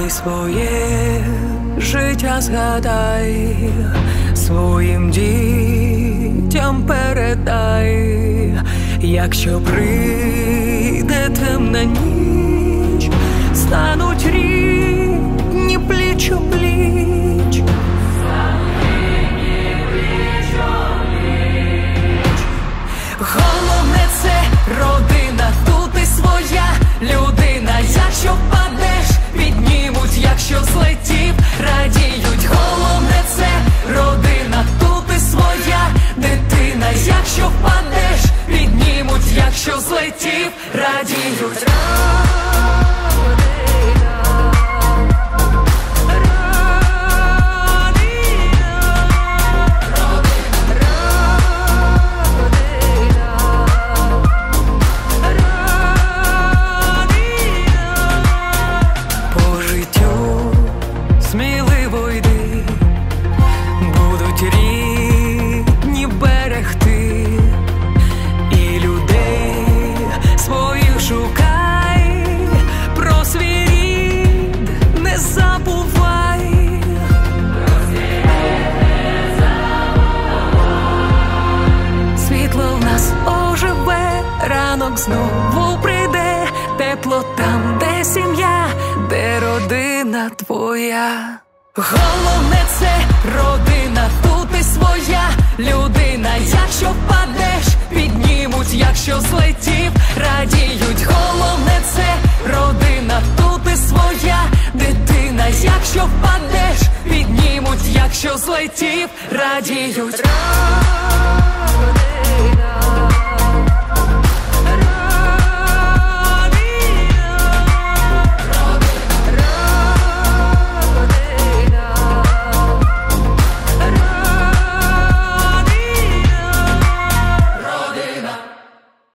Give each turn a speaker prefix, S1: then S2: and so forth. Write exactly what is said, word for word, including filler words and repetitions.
S1: Ти своє життя згадай, своїм дітям передай, якщо прийде темна ніч, стануть рідні пліч у пліч. Головне — це родина, тут і своя людина. Якщо впадеш, піднімуть, якщо злетів, радіють. Головне — це родина, тут і своя дитина. Якщо впадеш, піднімуть, якщо злетів, радіють. Сміливо йди, будуть рідні берегти, і людей своїх шукай, про свій рід не забувай. Світло в нас оживе, ранок знову прийде, тепло там, де сім'я, де родина твоя. Головне — це родина, тут і своя людина. Якщо впадеш, піднімуть, якщо злетів, радіють. Головне — це родина, тут і своя дитина. Якщо впадеш, піднімуть, якщо злетів, радіють.